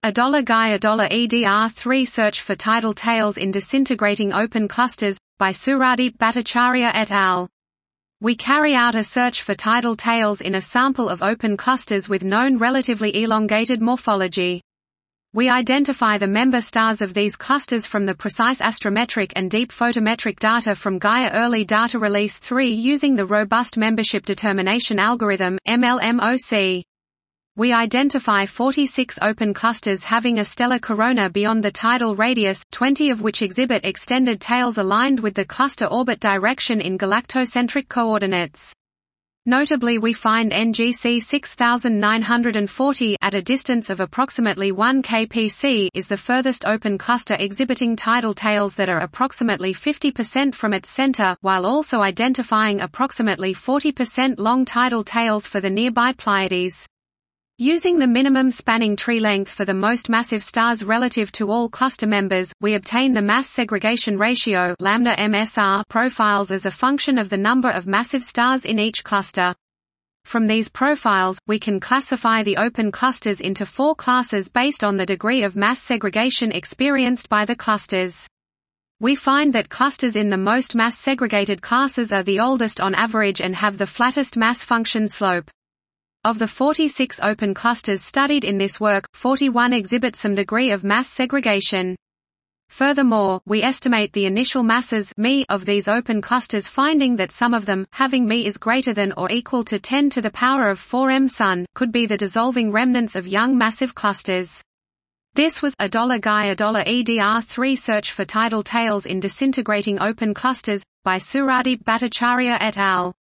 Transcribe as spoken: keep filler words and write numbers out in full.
Adola Guy Adola E D R three Search for tidal tails in disintegrating open clusters, by Suradeep Bhattacharya et al. We carry out a search for tidal tails in a sample of open clusters with known relatively elongated morphology. We identify the member stars of these clusters from the precise astrometric and deep photometric data from Gaia Early Data Release three using the Robust Membership Determination Algorithm M L M O C. We identify forty-six open clusters having a stellar corona beyond the tidal radius, twenty of which exhibit extended tails aligned with the cluster orbit direction in galactocentric coordinates. Notably, we find N G C six thousand nine hundred forty at a distance of approximately one kiloparsec is the furthest open cluster exhibiting tidal tails that are approximately fifty percent from its center, while also identifying approximately forty percent long tidal tails for the nearby Pleiades. Using the minimum spanning tree length for the most massive stars relative to all cluster members, we obtain the mass segregation ratio lambda M S R profiles as a function of the number of massive stars in each cluster. From these profiles, we can classify the open clusters into four classes based on the degree of mass segregation experienced by the clusters. We find that clusters in the most mass segregated classes are the oldest on average and have the flattest mass function slope. Of the forty-six open clusters studied in this work, forty-one exhibit some degree of mass segregation. Furthermore, we estimate the initial masses m of these open clusters, finding that some of them, having m is greater than or equal to ten to the power of four m Sun, could be the dissolving remnants of young massive clusters. This was Adola Guy Adola E D R three Search for tidal tails in disintegrating open clusters, by Suradeep Bhattacharya et al.